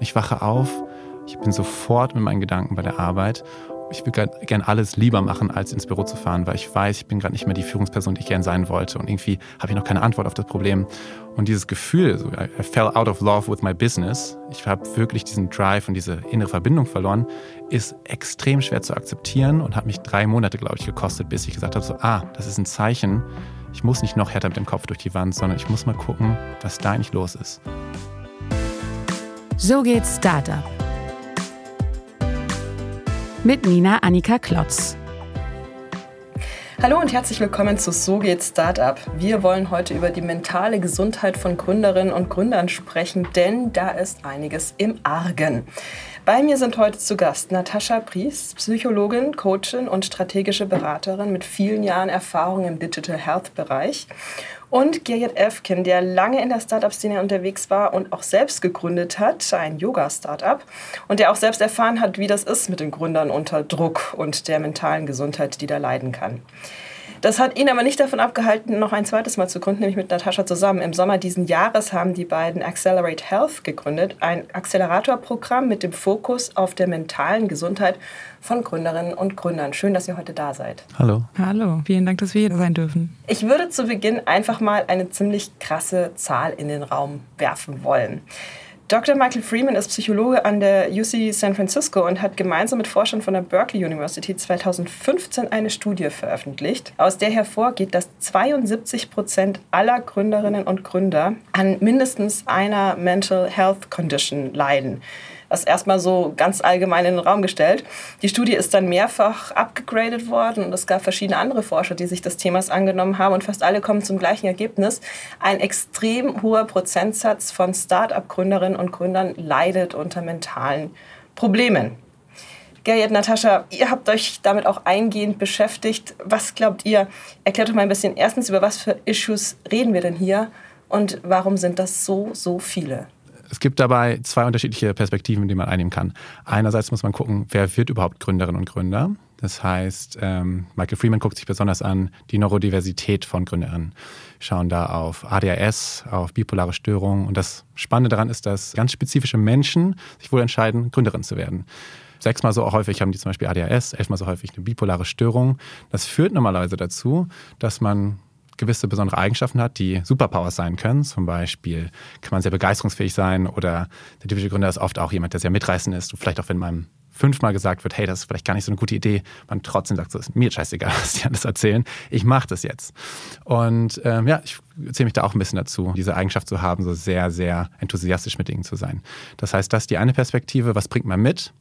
Ich wache auf, ich bin sofort mit meinen Gedanken bei der Arbeit. Ich will gern alles lieber machen, als ins Büro zu fahren, weil ich weiß, ich bin gerade nicht mehr die Führungsperson, die ich gern sein wollte. Und irgendwie habe ich noch keine Antwort auf das Problem. Und dieses Gefühl, so, I fell out of love with my business, ich habe wirklich diesen Drive und diese innere Verbindung verloren, ist extrem schwer zu akzeptieren und hat mich 3 Monate, glaube ich, gekostet, bis ich gesagt habe, so, das ist ein Zeichen. Ich muss nicht noch härter mit dem Kopf durch die Wand, sondern ich muss mal gucken, was da eigentlich los ist. So geht Startup. Mit Nina Annika Klotz. Hallo und herzlich willkommen zu So geht Startup. Wir wollen heute über die mentale Gesundheit von Gründerinnen und Gründern sprechen, denn da ist einiges im Argen. Bei mir sind heute zu Gast Natascha Pries, Psychologin, Coachin und strategische Beraterin mit vielen Jahren Erfahrung im Digital Health Bereich. Und Gerrit Efken, der lange in der Startup-Szene unterwegs war und auch selbst gegründet hat, ein Yoga-Startup. Und der auch selbst erfahren hat, wie das ist mit den Gründern unter Druck und der mentalen Gesundheit, die da leiden kann. Das hat ihn aber nicht davon abgehalten, noch ein zweites Mal zu gründen, nämlich mit Natascha zusammen. Im Sommer diesen Jahres haben die beiden Accelerate Health gegründet, ein Accelerator-Programm mit dem Fokus auf der mentalen Gesundheit von Gründerinnen und Gründern. Schön, dass ihr heute da seid. Hallo. Hallo, vielen Dank, dass wir hier sein dürfen. Ich würde zu Beginn einfach mal eine ziemlich krasse Zahl in den Raum werfen wollen. Dr. Michael Freeman ist Psychologe an der UC San Francisco und hat gemeinsam mit Forschern von der Berkeley University 2015 eine Studie veröffentlicht, aus der hervorgeht, dass 72% aller Gründerinnen und Gründer an mindestens einer Mental Health Condition leiden. Das erstmal so ganz allgemein in den Raum gestellt. Die Studie ist dann mehrfach abgegradet worden und es gab verschiedene andere Forscher, die sich des Themas angenommen haben und fast alle kommen zum gleichen Ergebnis. Ein extrem hoher Prozentsatz von Start-up-Gründerinnen und Gründern leidet unter mentalen Problemen. Gerrit, Natascha, ihr habt euch damit auch eingehend beschäftigt. Was glaubt ihr? Erklärt doch mal ein bisschen erstens, über was für Issues reden wir denn hier und warum sind das so viele? Es gibt dabei 2 unterschiedliche Perspektiven, die man einnehmen kann. Einerseits muss man gucken, wer wird überhaupt Gründerinnen und Gründer. Das heißt, Michael Freeman guckt sich besonders an die Neurodiversität von Gründerinnen. Wir schauen da auf ADHS, auf bipolare Störungen. Und das Spannende daran ist, dass ganz spezifische Menschen sich wohl entscheiden, Gründerin zu werden. 6-mal so häufig haben die zum Beispiel ADHS, 11-mal so häufig eine bipolare Störung. Das führt normalerweise dazu, dass man gewisse besondere Eigenschaften hat, die Superpowers sein können. Zum Beispiel kann man sehr begeisterungsfähig sein oder der typische Gründer ist oft auch jemand, der sehr mitreißend ist. Und vielleicht auch, wenn man 5-mal gesagt wird, hey, das ist vielleicht gar nicht so eine gute Idee, man trotzdem sagt, so ist mir scheißegal, was die alles erzählen, ich mache das jetzt. Und ich zähle mich da auch ein bisschen dazu, diese Eigenschaft zu haben, so sehr, sehr enthusiastisch mit Dingen zu sein. Das heißt, das ist die eine Perspektive, was bringt man mit?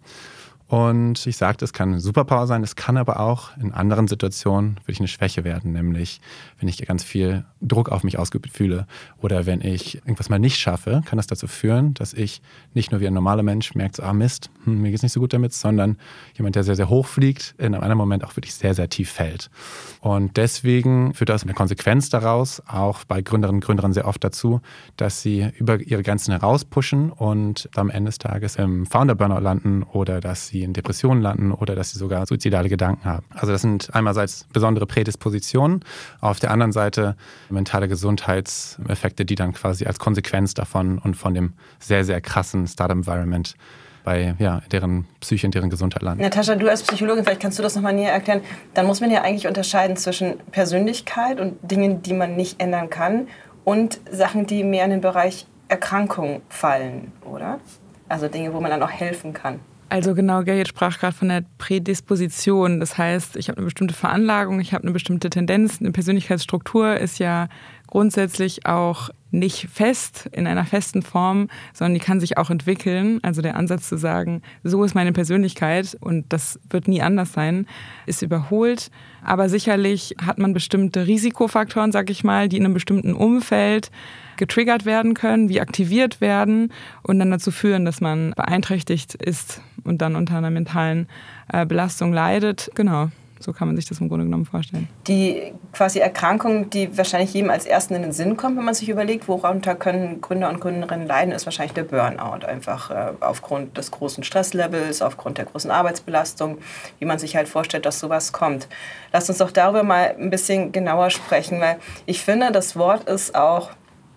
Und ich sagte, es kann eine Superpower sein, es kann aber auch in anderen Situationen wirklich eine Schwäche werden, nämlich wenn ich ganz viel Druck auf mich ausgeübt fühle oder wenn ich irgendwas mal nicht schaffe, kann das dazu führen, dass ich nicht nur wie ein normaler Mensch merkt, so, Mist, mir geht es nicht so gut damit, sondern jemand, der sehr, sehr hoch fliegt, in einem anderen Moment auch wirklich sehr, sehr tief fällt. Und deswegen führt das eine Konsequenz daraus, auch bei Gründerinnen und Gründern sehr oft dazu, dass sie über ihre Grenzen herauspushen und am Ende des Tages im Founder-Burnout landen oder dass sie in Depressionen landen oder dass sie sogar suizidale Gedanken haben. Also das sind einerseits besondere Prädispositionen, auf der anderen Seite mentale Gesundheitseffekte, die dann quasi als Konsequenz davon und von dem sehr, sehr krassen Startup-Environment bei deren Psyche und deren Gesundheit landen. Natascha, du als Psychologin, vielleicht kannst du das nochmal näher erklären. Dann muss man ja eigentlich unterscheiden zwischen Persönlichkeit und Dingen, die man nicht ändern kann und Sachen, die mehr in den Bereich Erkrankung fallen, oder? Also Dinge, wo man dann auch helfen kann. Also genau, Gerrit sprach gerade von der Prädisposition. Das heißt, ich habe eine bestimmte Veranlagung, ich habe eine bestimmte Tendenz. Eine Persönlichkeitsstruktur ist ja grundsätzlich auch nicht fest, in einer festen Form, sondern die kann sich auch entwickeln. Also der Ansatz zu sagen, so ist meine Persönlichkeit und das wird nie anders sein, ist überholt. Aber sicherlich hat man bestimmte Risikofaktoren, sag ich mal, die in einem bestimmten Umfeld getriggert werden können, wie aktiviert werden und dann dazu führen, dass man beeinträchtigt ist und dann unter einer mentalen Belastung leidet. Genau. So kann man sich das im Grunde genommen vorstellen. Die quasi Erkrankung, die wahrscheinlich jedem als Ersten in den Sinn kommt, wenn man sich überlegt, worunter können Gründer und Gründerinnen leiden, ist wahrscheinlich der Burnout. Einfach aufgrund des großen Stresslevels, aufgrund der großen Arbeitsbelastung, wie man sich halt vorstellt, dass sowas kommt. Lasst uns doch darüber mal ein bisschen genauer sprechen, weil ich finde, das Wort ist auch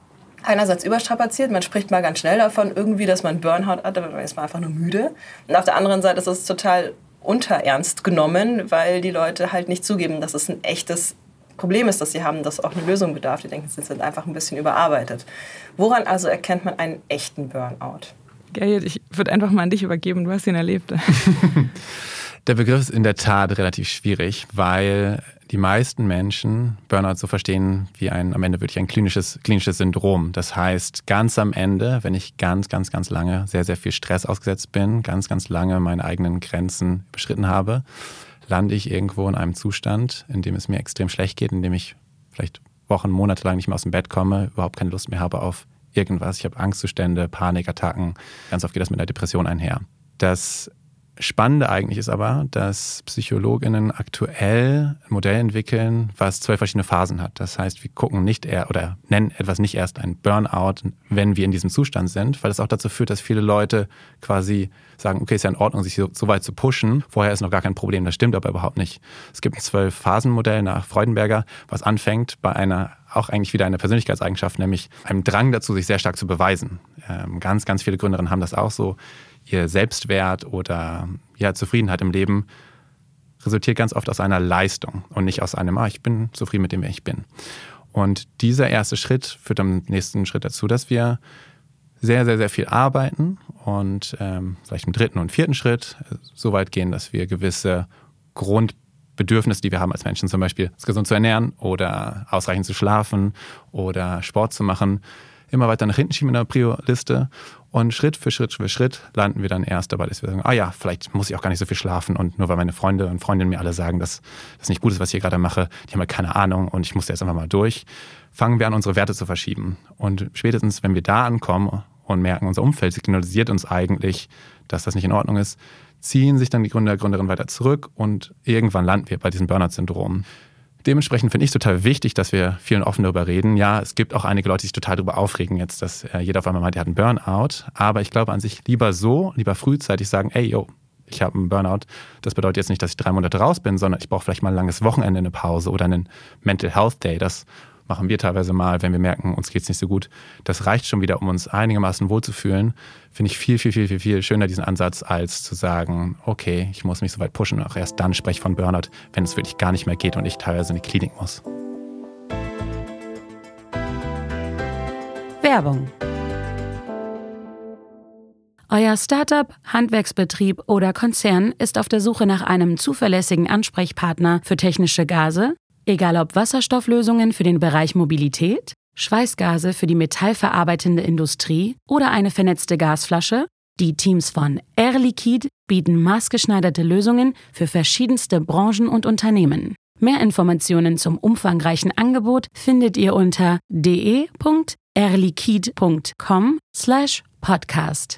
einerseits überstrapaziert, man spricht mal ganz schnell davon irgendwie, dass man Burnout hat, aber man ist mal einfach nur müde. Und auf der anderen Seite ist es total unterernst genommen, weil die Leute halt nicht zugeben, dass es ein echtes Problem ist, das sie haben, das auch eine Lösung bedarf. Die denken, sie sind einfach ein bisschen überarbeitet. Woran also erkennt man einen echten Burnout? Gerrit, ich würde einfach mal an dich übergeben, du hast ihn erlebt. Der Begriff ist in der Tat relativ schwierig, weil die meisten Menschen Burnout so verstehen wie am Ende wirklich ein klinisches Syndrom. Das heißt, ganz am Ende, wenn ich ganz lange sehr, sehr viel Stress ausgesetzt bin, ganz lange meine eigenen Grenzen überschritten habe, lande ich irgendwo in einem Zustand, in dem es mir extrem schlecht geht, in dem ich vielleicht Wochen, Monate lang nicht mehr aus dem Bett komme, überhaupt keine Lust mehr habe auf irgendwas. Ich habe Angstzustände, Panikattacken. Ganz oft geht das mit einer Depression einher. Das Spannende eigentlich ist aber, dass PsychologInnen aktuell ein Modell entwickeln, was 2 verschiedene Phasen hat. Das heißt, wir gucken nennen etwas nicht erst ein Burnout, wenn wir in diesem Zustand sind, weil das auch dazu führt, dass viele Leute quasi sagen, okay, ist ja in Ordnung, sich so weit zu pushen. Vorher ist noch gar kein Problem, das stimmt aber überhaupt nicht. Es gibt ein 12-Phasen-Modell nach Freudenberger, was anfängt bei auch eigentlich wieder einer Persönlichkeitseigenschaft, nämlich einem Drang dazu, sich sehr stark zu beweisen. Ganz viele Gründerinnen haben das auch so. Ihr Selbstwert oder Zufriedenheit im Leben resultiert ganz oft aus einer Leistung und nicht aus einem, ich bin zufrieden mit dem, wer ich bin. Und dieser erste Schritt führt am nächsten Schritt dazu, dass wir sehr viel arbeiten und vielleicht im 3. und 4. Schritt so weit gehen, dass wir gewisse Grundbedürfnisse, die wir haben als Menschen, zum Beispiel uns gesund zu ernähren oder ausreichend zu schlafen oder Sport zu machen, immer weiter nach hinten schieben in der Prio-Liste und Schritt für Schritt landen wir dann erst dabei, dass wir sagen, vielleicht muss ich auch gar nicht so viel schlafen und nur weil meine Freunde und Freundinnen mir alle sagen, dass das nicht gut ist, was ich hier gerade mache, die haben halt keine Ahnung und ich muss jetzt einfach mal durch, fangen wir an, unsere Werte zu verschieben. Und spätestens, wenn wir da ankommen und merken, unser Umfeld signalisiert uns eigentlich, dass das nicht in Ordnung ist, ziehen sich dann die Gründerinnen weiter zurück und irgendwann landen wir bei diesem Burnout-Syndrom. Dementsprechend finde ich es total wichtig, dass wir viel und offen darüber reden. Ja, es gibt auch einige Leute, die sich total darüber aufregen jetzt, dass jeder auf einmal meint, der hat einen Burnout. Aber ich glaube an sich lieber frühzeitig sagen, ich habe einen Burnout. Das bedeutet jetzt nicht, dass ich 3 Monate raus bin, sondern ich brauche vielleicht mal ein langes Wochenende, eine Pause oder einen Mental Health Day. Das machen wir teilweise mal, wenn wir merken, uns geht es nicht so gut. Das reicht schon wieder, um uns einigermaßen wohlzufühlen. Finde ich viel schöner, diesen Ansatz, als zu sagen, okay, ich muss mich so weit pushen und auch erst dann spreche ich von Burnout, wenn es wirklich gar nicht mehr geht und ich teilweise in die Klinik muss. Werbung. Euer Startup, Handwerksbetrieb oder Konzern ist auf der Suche nach einem zuverlässigen Ansprechpartner für technische Gase? Egal ob Wasserstofflösungen für den Bereich Mobilität, Schweißgase für die metallverarbeitende Industrie oder eine vernetzte Gasflasche, die Teams von Air Liquide bieten maßgeschneiderte Lösungen für verschiedenste Branchen und Unternehmen. Mehr Informationen zum umfangreichen Angebot findet ihr unter de.airliquide.com/podcast.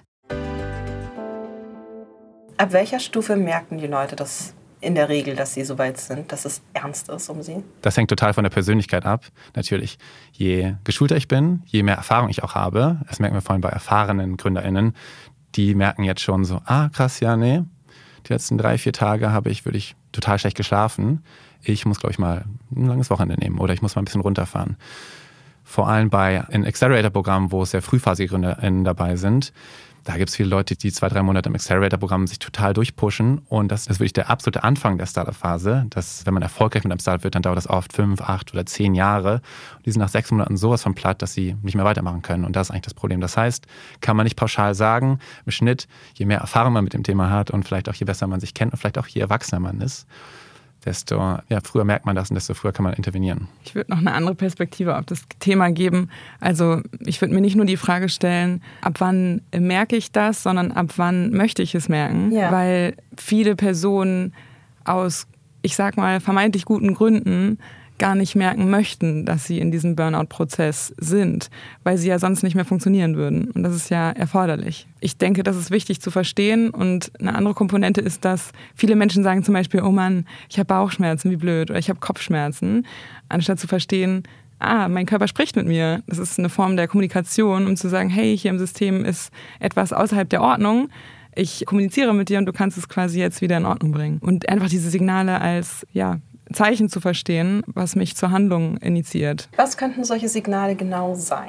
Ab welcher Stufe merken die Leute das in der Regel, dass sie so weit sind, dass es ernst ist um sie? Das hängt total von der Persönlichkeit ab. Natürlich, je geschulter ich bin, je mehr Erfahrung ich auch habe, das merken wir vor allem bei erfahrenen GründerInnen, die merken jetzt schon so, krass, die letzten 3-4 Tage habe ich wirklich total schlecht geschlafen. Ich muss, glaube ich, mal ein langes Wochenende nehmen oder ich muss mal ein bisschen runterfahren. Vor allem bei einem Accelerator-Programm, wo sehr frühphasige GründerInnen dabei sind, da gibt es viele Leute, die 2-3 Monate im Accelerator-Programm sich total durchpushen. Und das ist wirklich der absolute Anfang der Startup-Phase. Wenn man erfolgreich mit einem Startup wird, dann dauert das oft 5, 8 oder 10 Jahre. Und die sind nach 6 Monaten sowas von platt, dass sie nicht mehr weitermachen können. Und das ist eigentlich das Problem. Das heißt, kann man nicht pauschal sagen, im Schnitt, je mehr Erfahrung man mit dem Thema hat und vielleicht auch je besser man sich kennt und vielleicht auch je erwachsener man ist, desto früher merkt man das und desto früher kann man intervenieren. Ich würde noch eine andere Perspektive auf das Thema geben. Also ich würde mir nicht nur die Frage stellen, ab wann merke ich das, sondern ab wann möchte ich es merken. Ja. Weil viele Personen aus, ich sag mal, vermeintlich guten Gründen gar nicht merken möchten, dass sie in diesem Burnout-Prozess sind, weil sie ja sonst nicht mehr funktionieren würden. Und das ist ja erforderlich. Ich denke, das ist wichtig zu verstehen. Und eine andere Komponente ist, dass viele Menschen sagen zum Beispiel, oh Mann, ich habe Bauchschmerzen, wie blöd, oder ich habe Kopfschmerzen, anstatt zu verstehen, mein Körper spricht mit mir. Das ist eine Form der Kommunikation, um zu sagen, hey, hier im System ist etwas außerhalb der Ordnung. Ich kommuniziere mit dir und du kannst es quasi jetzt wieder in Ordnung bringen. Und einfach diese Signale als, Zeichen zu verstehen, was mich zur Handlung initiiert. Was könnten solche Signale genau sein?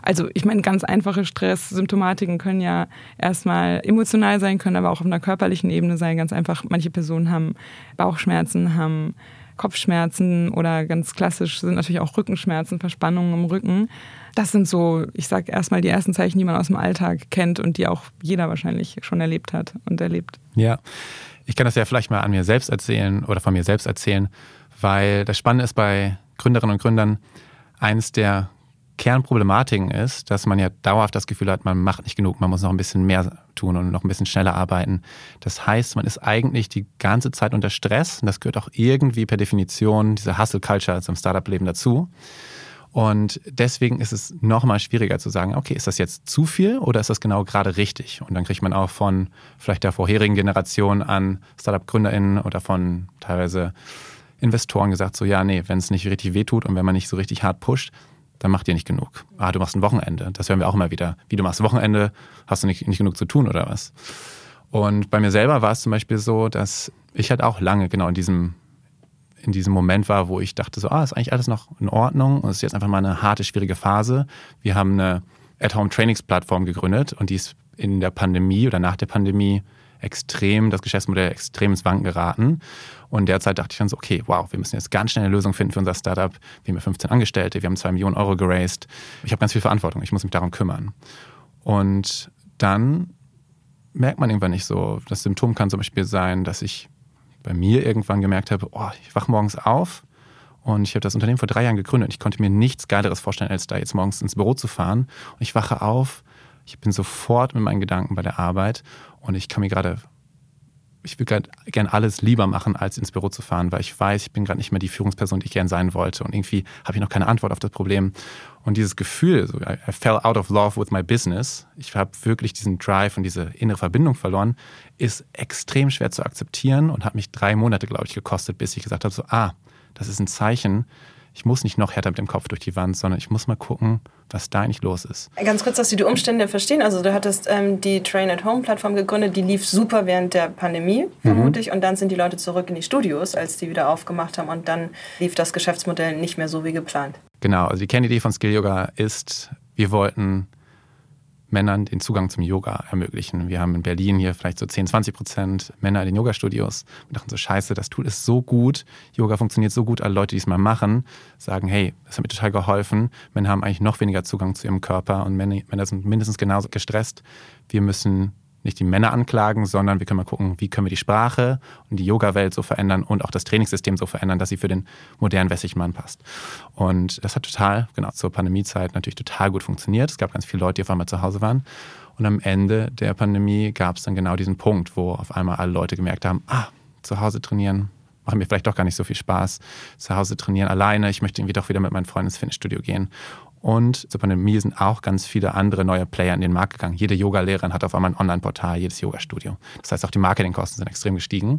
Also ich meine, ganz einfache Stresssymptomatiken können ja erstmal emotional sein, können aber auch auf einer körperlichen Ebene sein. Ganz einfach, manche Personen haben Bauchschmerzen, haben Kopfschmerzen oder ganz klassisch sind natürlich auch Rückenschmerzen, Verspannungen im Rücken. Das sind so, ich sage erstmal die ersten Zeichen, die man aus dem Alltag kennt und die auch jeder wahrscheinlich schon erlebt hat und erlebt. Ja, ich kann das ja vielleicht mal an mir selbst erzählen oder von mir selbst erzählen, weil das Spannende ist bei Gründerinnen und Gründern, eines der Kernproblematiken ist, dass man ja dauerhaft das Gefühl hat, man macht nicht genug, man muss noch ein bisschen mehr tun und noch ein bisschen schneller arbeiten. Das heißt, man ist eigentlich die ganze Zeit unter Stress und das gehört auch irgendwie per Definition, diese Hustle-Culture zum Startup-Leben dazu. Und deswegen ist es noch mal schwieriger zu sagen, okay, ist das jetzt zu viel oder ist das genau gerade richtig? Und dann kriegt man auch von vielleicht der vorherigen Generation an Startup-GründerInnen oder von teilweise Investoren gesagt, so ja, nee, wenn es nicht richtig wehtut und wenn man nicht so richtig hart pusht, dann macht ihr nicht genug. Du machst ein Wochenende. Das hören wir auch immer wieder. Wie, du machst Wochenende, hast du nicht genug zu tun oder was? Und bei mir selber war es zum Beispiel so, dass ich halt auch lange genau in diesem Moment war, wo ich dachte so, ist eigentlich alles noch in Ordnung und es ist jetzt einfach mal eine harte, schwierige Phase. Wir haben eine At-Home-Trainingsplattform gegründet und die ist in der Pandemie oder nach der Pandemie das Geschäftsmodell extrem ins Wanken geraten. Und in der Zeit dachte ich dann so, okay, wow, wir müssen jetzt ganz schnell eine Lösung finden für unser Startup. Wir haben 15 Angestellte, wir haben 2 Millionen Euro geraced. Ich habe ganz viel Verantwortung, ich muss mich darum kümmern. Und dann merkt man irgendwann nicht so. Das Symptom kann zum Beispiel sein, dass ich bei mir irgendwann gemerkt habe, ich wache morgens auf und ich habe das Unternehmen vor 3 Jahren gegründet. Ich konnte mir nichts Geileres vorstellen, als da jetzt morgens ins Büro zu fahren. Und ich wache auf, ich bin sofort mit meinen Gedanken bei der Arbeit und ich will gerne alles lieber machen, als ins Büro zu fahren, weil ich weiß, ich bin gerade nicht mehr die Führungsperson, die ich gerne sein wollte und irgendwie habe ich noch keine Antwort auf das Problem. Und dieses Gefühl, so, I fell out of love with my business, ich habe wirklich diesen Drive und diese innere Verbindung verloren, ist extrem schwer zu akzeptieren und hat mich 3 Monate, glaube ich, gekostet, bis ich gesagt habe, so, das ist ein Zeichen, ich muss nicht noch härter mit dem Kopf durch die Wand, sondern ich muss mal gucken, was da eigentlich los ist. Ganz kurz, dass Sie die Umstände verstehen. Also du hattest die Train-at-Home-Plattform gegründet, die lief super während der Pandemie, vermutlich. Und dann sind die Leute zurück in die Studios, als die wieder aufgemacht haben. Und dann lief das Geschäftsmodell nicht mehr so wie geplant. Genau, also die Kernidee von Skill Yoga ist, wir wollten Männern den Zugang zum Yoga ermöglichen. Wir haben in Berlin hier vielleicht so 10-20% Männer in den Yoga-Studios. Wir dachten so, scheiße, das Tool ist so gut, Yoga funktioniert so gut, alle Leute, die es mal machen, sagen, hey, das hat mir total geholfen. Männer haben eigentlich noch weniger Zugang zu ihrem Körper und Männer sind mindestens genauso gestresst. Wir müssen nicht die Männer anklagen, sondern wir können mal gucken, wie können wir die Sprache und die Yoga-Welt so verändern und auch das Trainingssystem so verändern, dass sie für den modernen westlichen Mann passt. Und das hat total, genau zur Pandemiezeit natürlich total gut funktioniert. Es gab ganz viele Leute, die auf einmal zu Hause waren. Und am Ende der Pandemie gab es dann genau diesen Punkt, wo auf einmal alle Leute gemerkt haben, zu Hause trainieren macht mir vielleicht doch gar nicht so viel Spaß. Zu Hause trainieren alleine, ich möchte irgendwie doch wieder mit meinen Freunden ins Fitnessstudio gehen. Und zur Pandemie sind auch ganz viele andere neue Player in den Markt gegangen. Jede Yoga-Lehrerin hat auf einmal ein Online-Portal, jedes Yoga-Studio. Das heißt, auch die Marketingkosten sind extrem gestiegen.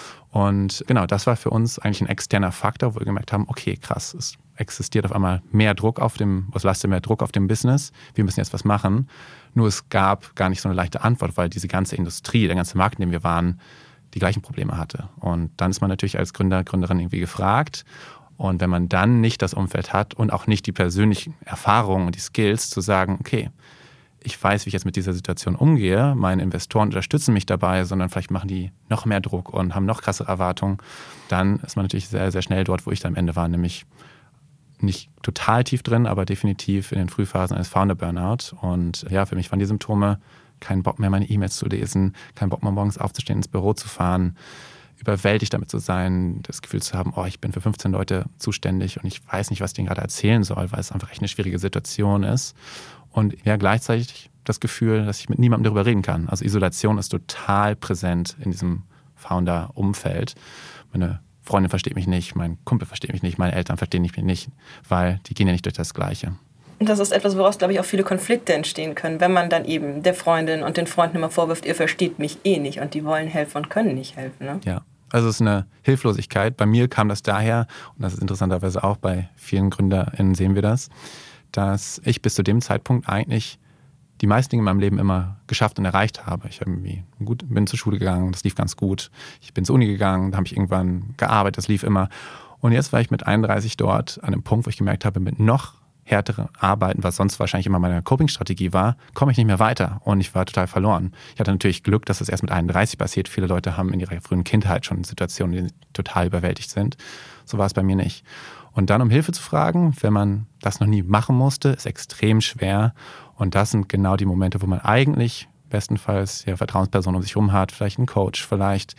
Und genau, das war für uns eigentlich ein externer Faktor, wo wir gemerkt haben, okay, krass, es existiert auf einmal mehr Druck es lastet mehr Druck auf dem Business. Wir müssen jetzt was machen. Nur es gab gar nicht so eine leichte Antwort, weil diese ganze Industrie, der ganze Markt, in dem wir waren, die gleichen Probleme hatte. Und dann ist man natürlich als Gründer, Gründerin irgendwie gefragt. Und wenn man dann nicht das Umfeld hat und auch nicht die persönlichen Erfahrungen und die Skills zu sagen, okay, ich weiß, wie ich jetzt mit dieser Situation umgehe, meine Investoren unterstützen mich dabei, sondern vielleicht machen die noch mehr Druck und haben noch krassere Erwartungen, dann ist man natürlich sehr, sehr schnell dort, wo ich da am Ende war, nämlich nicht total tief drin, aber definitiv in den Frühphasen eines Founder-Burnout. Und ja, für mich waren die Symptome, kein Bock mehr, meine E-Mails zu lesen, kein Bock mehr, morgens aufzustehen, ins Büro zu fahren, überwältigt damit zu sein, das Gefühl zu haben, ich bin für 15 Leute zuständig und ich weiß nicht, was ich denen gerade erzählen soll, weil es einfach echt eine schwierige Situation ist. Und ja, gleichzeitig das Gefühl, dass ich mit niemandem darüber reden kann. Also Isolation ist total präsent in diesem Founder-Umfeld. Meine Freundin versteht mich nicht, mein Kumpel versteht mich nicht, meine Eltern verstehen mich nicht, weil die gehen ja nicht durch das Gleiche. Und das ist etwas, woraus, glaube ich, auch viele Konflikte entstehen können, wenn man dann eben der Freundin und den Freunden immer vorwirft, ihr versteht mich eh nicht und die wollen helfen und können nicht helfen. Ne? Ja, also es ist eine Hilflosigkeit. Bei mir kam das daher, und das ist interessanterweise auch bei vielen GründerInnen sehen wir das, dass ich bis zu dem Zeitpunkt eigentlich die meisten Dinge in meinem Leben immer geschafft und erreicht habe. Ich bin zur Schule gegangen, das lief ganz gut. Ich bin zur Uni gegangen, da habe ich irgendwann gearbeitet, das lief immer. Und jetzt war ich mit 31 dort an einem Punkt, wo ich gemerkt habe, mit noch härtere Arbeiten, was sonst wahrscheinlich immer meine Coping-Strategie war, komme ich nicht mehr weiter und ich war total verloren. Ich hatte natürlich Glück, dass das erst mit 31 passiert. Viele Leute haben in ihrer frühen Kindheit schon Situationen, die total überwältigt sind. So war es bei mir nicht. Und dann um Hilfe zu fragen, wenn man das noch nie machen musste, ist extrem schwer. Und das sind genau die Momente, wo man eigentlich bestenfalls ja Vertrauenspersonen um sich herum hat, vielleicht einen Coach, vielleicht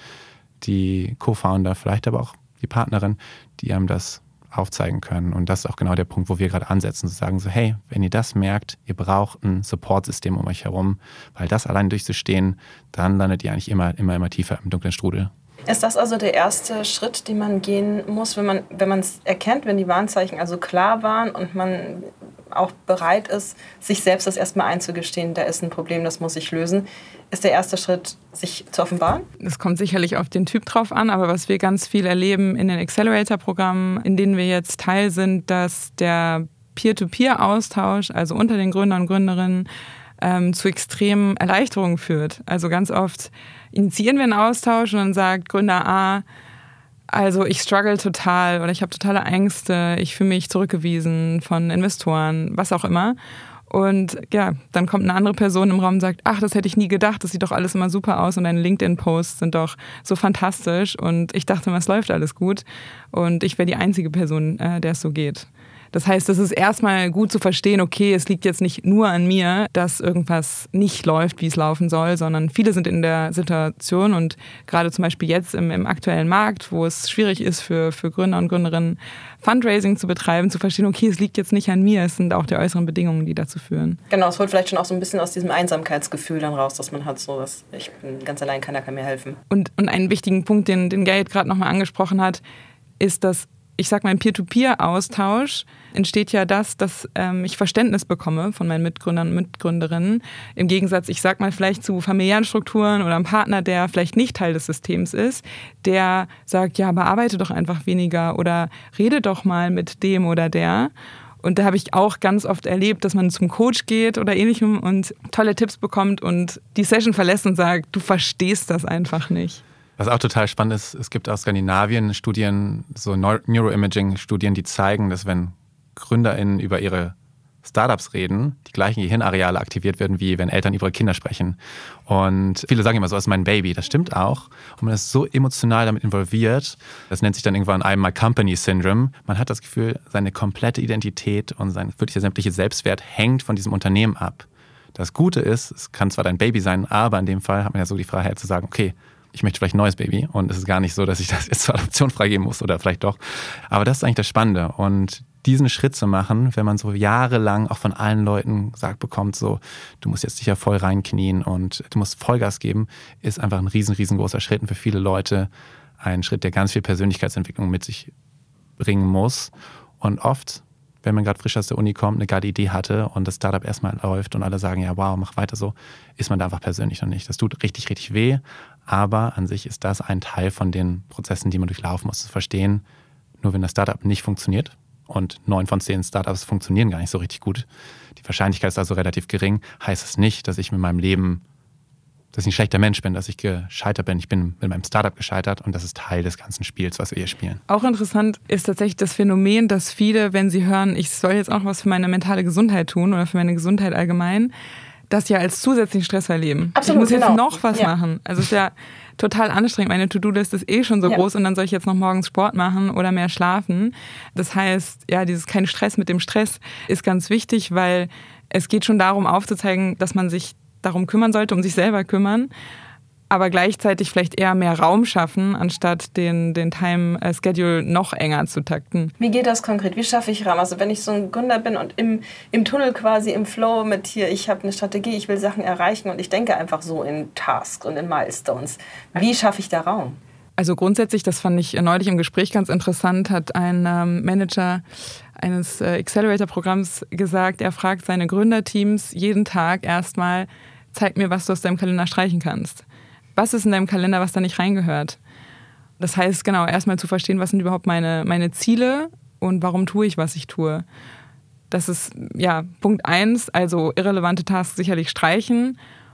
die Co-Founder, vielleicht aber auch die Partnerin, die einem das aufzeigen können. Und das ist auch genau der Punkt, wo wir gerade ansetzen, zu sagen so, hey, wenn ihr das merkt, ihr braucht ein Supportsystem um euch herum, weil das allein durchzustehen, dann landet ihr eigentlich immer tiefer im dunklen Strudel. Ist das also der erste Schritt, den man gehen muss, wenn man es erkennt, wenn die Warnzeichen also klar waren und man auch bereit ist, sich selbst das erstmal einzugestehen, da ist ein Problem, das muss ich lösen, ist der erste Schritt, sich zu offenbaren? Es kommt sicherlich auf den Typ drauf an, aber was wir ganz viel erleben in den Accelerator-Programmen, in denen wir jetzt Teil sind, dass der Peer-to-Peer-Austausch, also unter den Gründern und Gründerinnen, zu extremen Erleichterungen führt. Also ganz oft initiieren wir einen Austausch und dann sagt Gründer A, also ich struggle total oder ich habe totale Ängste, ich fühle mich zurückgewiesen von Investoren, was auch immer. Und ja, dann kommt eine andere Person im Raum und sagt, ach, das hätte ich nie gedacht, das sieht doch alles immer super aus und deine LinkedIn-Posts sind doch so fantastisch und ich dachte immer, es läuft alles gut und ich wäre die einzige Person, der es so geht. Das heißt, es ist erstmal gut zu verstehen, okay, es liegt jetzt nicht nur an mir, dass irgendwas nicht läuft, wie es laufen soll, sondern viele sind in der Situation und gerade zum Beispiel jetzt im aktuellen Markt, wo es schwierig ist für Gründer und Gründerinnen, Fundraising zu betreiben, zu verstehen, okay, es liegt jetzt nicht an mir, es sind auch die äußeren Bedingungen, die dazu führen. Genau, es holt vielleicht schon auch so ein bisschen aus diesem Einsamkeitsgefühl dann raus, dass man hat, so dass ich bin ganz allein, keiner kann mir helfen. Und einen wichtigen Punkt, den Gerrit gerade nochmal angesprochen hat, ist, dass ich sag mal, im Peer-to-Peer-Austausch entsteht ja dass ich Verständnis bekomme von meinen Mitgründern und Mitgründerinnen. Im Gegensatz, ich sag mal, vielleicht zu familiären Strukturen oder einem Partner, der vielleicht nicht Teil des Systems ist, der sagt, ja, aber arbeite doch einfach weniger oder rede doch mal mit dem oder der. Und da habe ich auch ganz oft erlebt, dass man zum Coach geht oder ähnlichem und tolle Tipps bekommt und die Session verlässt und sagt, du verstehst das einfach nicht. Was auch total spannend ist, es gibt aus Skandinavien Studien, so Neuroimaging-Studien, die zeigen, dass wenn GründerInnen über ihre Startups reden, die gleichen Gehirnareale aktiviert werden, wie wenn Eltern über ihre Kinder sprechen. Und viele sagen immer so, das ist mein Baby. Das stimmt auch. Und man ist so emotional damit involviert. Das nennt sich dann irgendwann I'm My Company Syndrome. Man hat das Gefühl, seine komplette Identität und sein wirklich sämtliche Selbstwert hängt von diesem Unternehmen ab. Das Gute ist, es kann zwar dein Baby sein, aber in dem Fall hat man ja so die Freiheit zu sagen, okay, ich möchte vielleicht ein neues Baby und es ist gar nicht so, dass ich das jetzt zur Adoption freigeben muss oder vielleicht doch. Aber das ist eigentlich das Spannende und diesen Schritt zu machen, wenn man so jahrelang auch von allen Leuten gesagt bekommt, so, du musst jetzt dich ja voll reinknien und du musst Vollgas geben, ist einfach ein riesengroßer Schritt und für viele Leute ein Schritt, der ganz viel Persönlichkeitsentwicklung mit sich bringen muss. Und oft, wenn man gerade frisch aus der Uni kommt, eine geile Idee hatte und das Startup erstmal läuft und alle sagen, ja, wow, mach weiter so, ist man da einfach persönlich noch nicht. Das tut richtig weh, aber an sich ist das ein Teil von den Prozessen, die man durchlaufen muss, zu verstehen, nur wenn das Startup nicht funktioniert, und 9 von 10 Startups funktionieren gar nicht so richtig gut. Die Wahrscheinlichkeit ist also relativ gering. Heißt es nicht, dass ich mit meinem Leben, dass ich ein schlechter Mensch bin, dass ich gescheitert bin. Ich bin mit meinem Startup gescheitert und das ist Teil des ganzen Spiels, was wir hier spielen. Auch interessant ist tatsächlich das Phänomen, dass viele, wenn sie hören, ich soll jetzt auch was für meine mentale Gesundheit tun oder für meine Gesundheit allgemein, das ja als zusätzlichen Stress erleben. Absolut, ich muss jetzt noch was machen. Also es ist ja total anstrengend. Meine To-Do-Liste ist eh schon so groß und dann soll ich jetzt noch morgens Sport machen oder mehr schlafen. Das heißt, ja, dieses kein Stress mit dem Stress ist ganz wichtig, weil es geht schon darum aufzuzeigen, dass man sich darum kümmern sollte, um sich selber kümmern, aber gleichzeitig vielleicht eher mehr Raum schaffen, anstatt den Time-Schedule noch enger zu takten. Wie geht das konkret? Wie schaffe ich Raum? Also wenn ich so ein Gründer bin und im Tunnel quasi, im Flow mit hier, ich habe eine Strategie, ich will Sachen erreichen und ich denke einfach so in Tasks und in Milestones. Wie schaffe ich da Raum? Also grundsätzlich, das fand ich neulich im Gespräch ganz interessant, hat ein Manager eines Accelerator-Programms gesagt, er fragt seine Gründerteams jeden Tag erstmal, zeig mir, was du aus deinem Kalender streichen kannst. Was ist in deinem Kalender, was da nicht reingehört? Das heißt, genau, erstmal zu verstehen, was sind überhaupt meine Ziele und warum tue ich, was ich tue. Das ist ja Punkt 1, also irrelevante Tasks sicherlich streichen.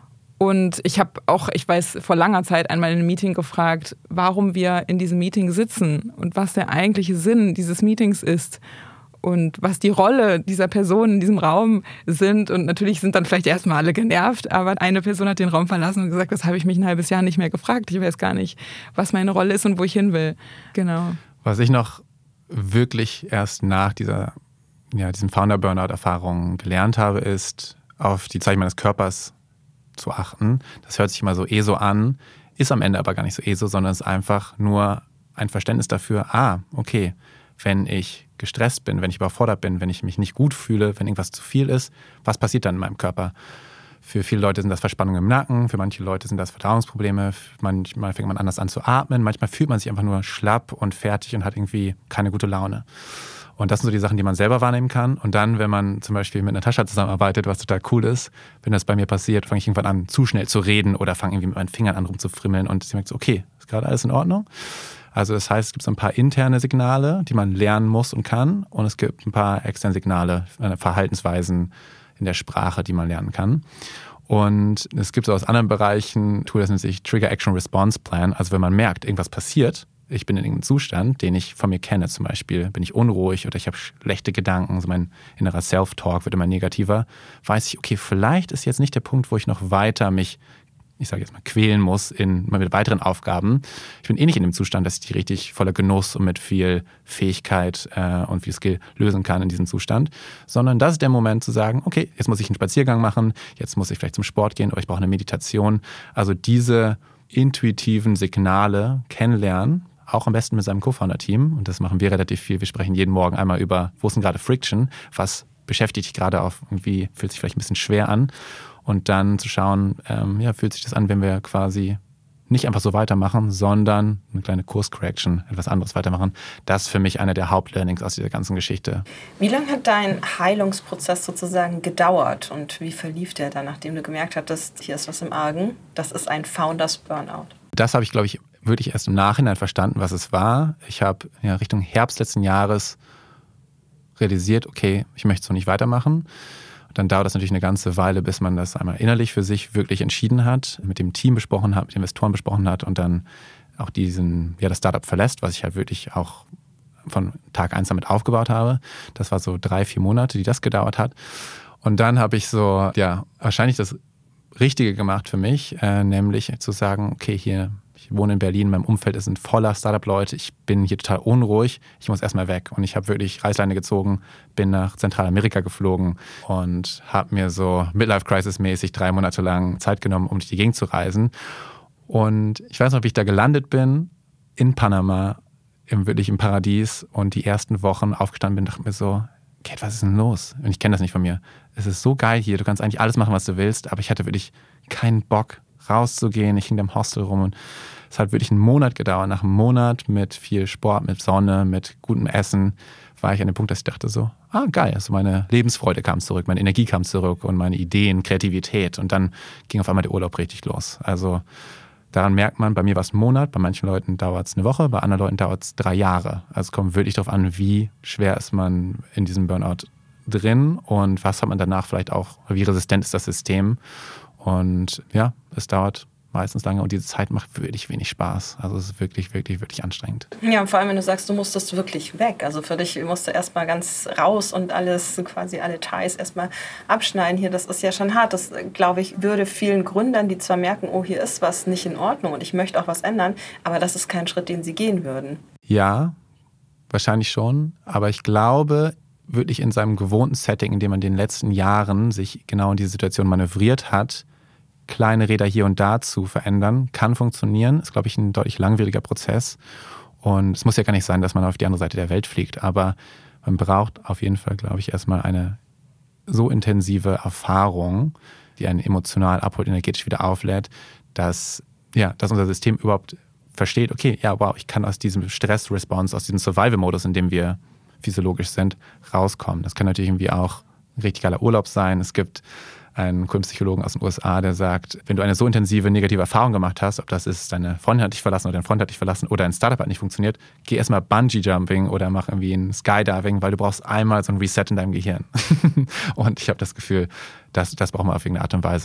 Und ich weiß, vor langer Zeit einmal in einem Meeting gefragt, warum wir in diesem Meeting sitzen und was der eigentliche Sinn dieses Meetings ist. und was die Rolle dieser Person in diesem Raum sind. Und natürlich sind dann vielleicht erstmal alle genervt, aber eine Person hat den Raum verlassen und gesagt, das habe ich mich ein halbes Jahr nicht mehr gefragt. Ich weiß gar nicht, was meine Rolle ist und wo ich hin will. Genau. Was ich noch wirklich erst nach diesem Founder-Burnout-Erfahrung gelernt habe, ist, auf die Zeichen meines Körpers zu achten. Das hört sich immer so ESO an, ist am Ende aber gar nicht so ESO, sondern ist einfach nur ein Verständnis dafür, okay, wenn ich gestresst bin, wenn ich überfordert bin, wenn ich mich nicht gut fühle, wenn irgendwas zu viel ist, was passiert dann in meinem Körper? Für viele Leute sind das Verspannungen im Nacken, für manche Leute sind das Verdauungsprobleme, manchmal fängt man anders an zu atmen, manchmal fühlt man sich einfach nur schlapp und fertig und hat irgendwie keine gute Laune. Und das sind so die Sachen, die man selber wahrnehmen kann. Und dann, wenn man zum Beispiel mit Natascha zusammenarbeitet, was total cool ist, wenn das bei mir passiert, fange ich irgendwann an, zu schnell zu reden oder fange irgendwie mit meinen Fingern an rumzufrimmeln und sie merkt so, okay, ist gerade alles in Ordnung? Also das heißt, es gibt so ein paar interne Signale, die man lernen muss und kann. Und es gibt ein paar externe Signale, Verhaltensweisen in der Sprache, die man lernen kann. Und es gibt so aus anderen Bereichen ein Tool, das nennt sich Trigger Action Response Plan. Also wenn man merkt, irgendwas passiert, ich bin in irgendeinem Zustand, den ich von mir kenne, zum Beispiel bin ich unruhig oder ich habe schlechte Gedanken, so mein innerer Self-Talk wird immer negativer, weiß ich, okay, vielleicht ist jetzt nicht der Punkt, wo ich noch weiter mich, ich sage jetzt mal, quälen muss mit weiteren Aufgaben. Ich bin nicht in dem Zustand, dass ich die richtig voller Genuss und mit viel Fähigkeit und viel Skill lösen kann in diesem Zustand, sondern das ist der Moment zu sagen, okay, jetzt muss ich einen Spaziergang machen, jetzt muss ich vielleicht zum Sport gehen oder ich brauche eine Meditation. Also diese intuitiven Signale kennenlernen, auch am besten mit seinem Co-Founder-Team. Und das machen wir relativ viel. Wir sprechen jeden Morgen einmal über, wo ist denn gerade Friction, was beschäftigt dich gerade auf, irgendwie fühlt sich vielleicht ein bisschen schwer an. Und dann zu schauen, fühlt sich das an, wenn wir quasi nicht einfach so weitermachen, sondern eine kleine Course-Correction, etwas anderes weitermachen. Das ist für mich einer der Hauptlearnings aus dieser ganzen Geschichte. Wie lange hat dein Heilungsprozess sozusagen gedauert und wie verlief der dann, nachdem du gemerkt hattest, hier ist was im Argen, das ist ein Founders Burnout? Das habe ich, glaube ich, wirklich erst im Nachhinein verstanden, was es war. Ich habe Richtung Herbst letzten Jahres realisiert, okay, ich möchte so nicht weitermachen. Dann dauert das natürlich eine ganze Weile, bis man das einmal innerlich für sich wirklich entschieden hat, mit dem Team besprochen hat, mit Investoren besprochen hat und dann auch das Startup verlässt, was ich halt wirklich auch von Tag 1 damit aufgebaut habe. Das war so 3-4 Monate, die das gedauert hat. Und dann habe ich wahrscheinlich das Richtige gemacht für mich, nämlich zu sagen, okay, ich wohne in Berlin, mein Umfeld ist voller Startup-Leute, ich bin hier total unruhig, ich muss erstmal weg. Und ich habe wirklich Reißleine gezogen, bin nach Zentralamerika geflogen und habe mir so Midlife-Crisis-mäßig 3 Monate lang Zeit genommen, um durch die Gegend zu reisen. Und ich weiß noch, wie ich da gelandet bin, in Panama, wirklich im Paradies und die ersten Wochen aufgestanden bin und dachte mir so, Kate, was ist denn los? Und ich kenne das nicht von mir. Es ist so geil hier, du kannst eigentlich alles machen, was du willst, aber ich hatte wirklich keinen Bock, rauszugehen. Ich hing im Hostel rum und es hat wirklich einen Monat gedauert. Nach einem Monat mit viel Sport, mit Sonne, mit gutem Essen war ich an dem Punkt, dass ich dachte so, geil, also meine Lebensfreude kam zurück, meine Energie kam zurück und meine Ideen, Kreativität und dann ging auf einmal der Urlaub richtig los. Also daran merkt man, bei mir war es ein Monat, bei manchen Leuten dauert es eine Woche, bei anderen Leuten dauert es 3 Jahre. Also es kommt wirklich darauf an, wie schwer ist man in diesem Burnout drin und was hat man danach vielleicht auch, wie resistent ist das System. Und es dauert meistens lange und diese Zeit macht wirklich wenig Spaß. Also es ist wirklich, wirklich, wirklich anstrengend. Ja, und vor allem, wenn du sagst, du musstest wirklich weg. Also für dich musst du erstmal ganz raus und alles, quasi alle Ties erstmal abschneiden hier. Das ist ja schon hart. Das, glaube ich, würde vielen Gründern, die zwar merken, oh, hier ist was nicht in Ordnung und ich möchte auch was ändern, aber das ist kein Schritt, den sie gehen würden. Ja, wahrscheinlich schon. Aber ich glaube, wirklich in seinem gewohnten Setting, in dem man in den letzten Jahren sich genau in diese Situation manövriert hat, kleine Räder hier und da zu verändern, kann funktionieren. Ist, glaube ich, ein deutlich langwieriger Prozess. Und es muss ja gar nicht sein, dass man auf die andere Seite der Welt fliegt. Aber man braucht auf jeden Fall, glaube ich, erstmal eine so intensive Erfahrung, die einen emotional abholt, energetisch wieder auflädt, dass unser System überhaupt versteht, okay, ich kann aus diesem Stress-Response, aus diesem Survival-Modus, in dem wir physiologisch sind, rauskommen. Das kann natürlich irgendwie auch ein richtig geiler Urlaub sein. Es gibt einen Psychologen aus den USA, der sagt, wenn du eine so intensive negative Erfahrung gemacht hast, ob das ist, deine Freundin hat dich verlassen oder dein Freund hat dich verlassen oder ein Startup hat nicht funktioniert, geh erstmal Bungee-Jumping oder mach irgendwie ein Skydiving, weil du brauchst einmal so ein Reset in deinem Gehirn. Und ich habe das Gefühl, das brauchen wir auf irgendeine Art und Weise.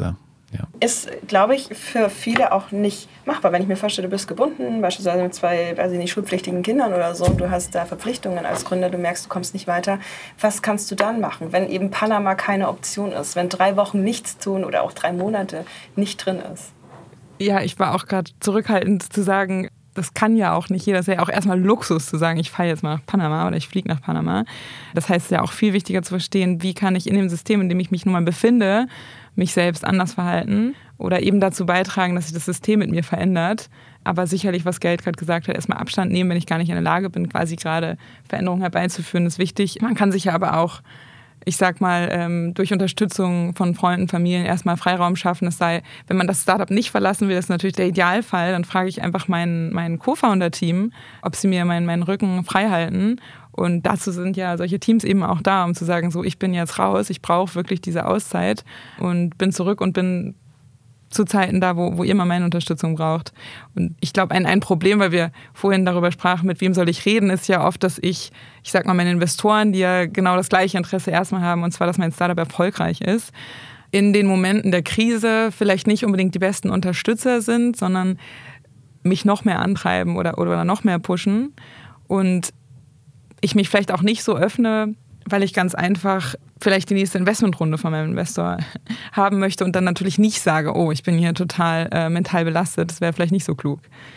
Ja. Ist, glaube ich, für viele auch nicht machbar. Wenn ich mir vorstelle, du bist gebunden, beispielsweise mit 2, weiß ich nicht, schulpflichtigen Kindern oder so, und du hast da Verpflichtungen als Gründer, du merkst, du kommst nicht weiter. Was kannst du dann machen, wenn eben Panama keine Option ist, wenn 3 Wochen nichts tun oder auch 3 Monate nicht drin ist? Ja, ich war auch gerade zurückhaltend zu sagen, das kann ja auch nicht jeder. Das ist ja auch erstmal Luxus zu sagen, ich fahre jetzt mal nach Panama oder ich fliege nach Panama. Das heißt ja auch viel wichtiger zu verstehen, wie kann ich in dem System, in dem ich mich nun mal befinde, mich selbst anders verhalten oder eben dazu beitragen, dass sich das System mit mir verändert. Aber sicherlich, was Gerrit gerade gesagt hat, erstmal Abstand nehmen, wenn ich gar nicht in der Lage bin, quasi gerade Veränderungen herbeizuführen, ist wichtig. Man kann sich ja aber auch, ich sag mal, durch Unterstützung von Freunden, Familien erstmal Freiraum schaffen. Es sei, wenn man das Startup nicht verlassen will, das ist natürlich der Idealfall, dann frage ich einfach mein Co-Founder-Team, ob sie mir meinen Rücken frei halten. Und dazu sind ja solche Teams eben auch da, um zu sagen, so, ich bin jetzt raus, ich brauche wirklich diese Auszeit und bin zurück und bin zu Zeiten da, wo ihr mal meine Unterstützung braucht. Und ich glaube, ein Problem, weil wir vorhin darüber sprachen, mit wem soll ich reden, ist ja oft, dass ich sag mal, meine Investoren, die ja genau das gleiche Interesse erstmal haben, und zwar, dass mein Startup erfolgreich ist, in den Momenten der Krise vielleicht nicht unbedingt die besten Unterstützer sind, sondern mich noch mehr antreiben oder noch mehr pushen. Und ich mich vielleicht auch nicht so öffne, weil ich ganz einfach vielleicht die nächste Investmentrunde von meinem Investor haben möchte und dann natürlich nicht sage, oh, ich bin hier total mental belastet. Das wäre vielleicht nicht so klug.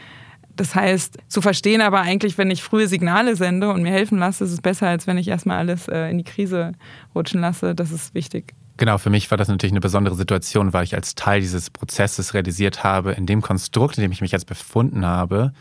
Das heißt, zu verstehen aber eigentlich, wenn ich frühe Signale sende und mir helfen lasse, ist es besser, als wenn ich erstmal alles in die Krise rutschen lasse. Das ist wichtig. Genau, für mich war das natürlich eine besondere Situation, weil ich als Teil dieses Prozesses realisiert habe, in dem Konstrukt, in dem ich mich jetzt befunden habe